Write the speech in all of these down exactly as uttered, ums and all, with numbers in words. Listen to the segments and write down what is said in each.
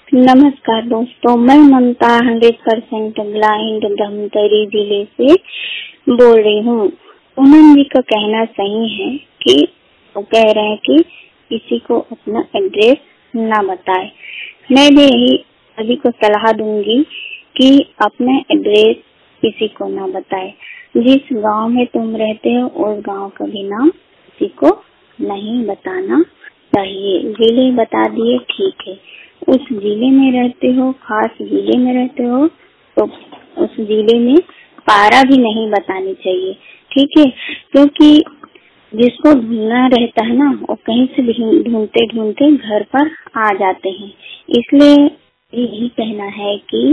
नमस्कार दोस्तों, मैं Mamta hundred percent blind Dhamtari जिले से बोल रही हूँ। पूनम जी का कहना सही है कि वो कह रहे हैं कि किसी को अपना एड्रेस ना बताए। मैं भी यही सभी को सलाह दूंगी कि अपना एड्रेस किसी को ना बताए। जिस गांव में तुम रहते हो उस गांव का भी नाम किसी को नहीं बताना चाहिए। जिले बता दिए ठीक है, उस जिले में रहते हो, खास जिले में रहते हो तो उस जिले में पारा भी नहीं बतानी चाहिए, ठीक है। क्योंकि जिसको ढूंढना रहता है ना, वो कहीं से ढूंढते ढूंढते घर पर आ जाते हैं। इसलिए यही कहना है कि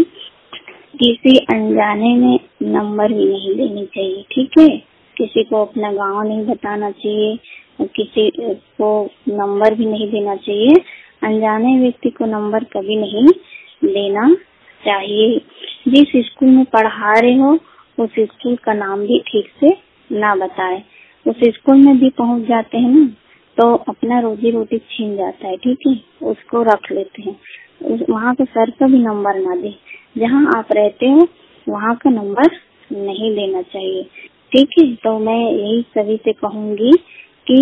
किसी अनजाने में नंबर भी नहीं देनी चाहिए, ठीक है। किसी को अपना गांव नहीं बताना चाहिए, किसी को नंबर भी नहीं देना चाहिए। अनजाने व्यक्ति को नंबर कभी नहीं देना चाहिए। जिस स्कूल में पढ़ा रहे हो उस स्कूल का नाम भी ठीक से ना बताए। उस स्कूल में भी पहुंच जाते हैं ना तो अपना रोजी रोटी छीन जाता है, ठीक है, उसको रख लेते हैं। वहाँ के सर का भी नंबर ना दे। जहाँ आप रहते हो वहाँ का नंबर नहीं देना चाहिए, ठीक है। तो मैं यही सभी से कहूँगी कि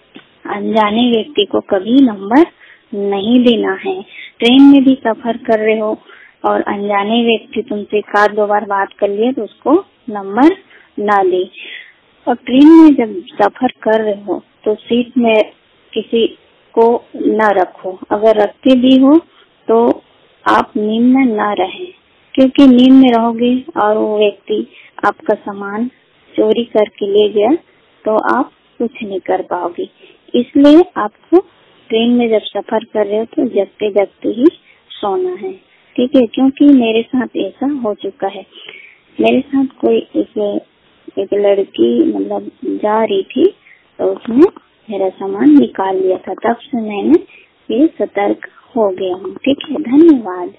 अनजाने व्यक्ति को कभी नंबर नहीं देना है। ट्रेन में भी सफर कर रहे हो और अनजाने व्यक्ति तुमसे एक आध दो बार बात कर लिए तो उसको नंबर ना दे। और ट्रेन में जब सफर कर रहे हो तो सीट में किसी को न रखो। अगर रखते भी हो तो आप नींद में न रहें, क्योंकि नींद में रहोगे और वो व्यक्ति आपका सामान चोरी करके ले गया तो आप कुछ नहीं कर पाओगे। इसलिए आपको ट्रेन में जब सफर कर रहे हो तो जगते जगते ही सोना है, ठीक है। क्योंकि मेरे साथ ऐसा हो चुका है। मेरे साथ कोई एक, एक लड़की मतलब जा रही थी तो उसने मेरा सामान निकाल लिया था। तब से मैंने ये सतर्क हो गया हूँ, ठीक है। धन्यवाद।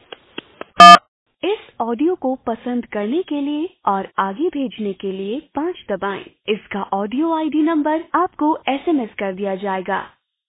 इस ऑडियो को पसंद करने के लिए और आगे भेजने के लिए पाँच दबाएं। इसका ऑडियो आईडी नंबर आपको एसएमएस कर दिया जाएगा।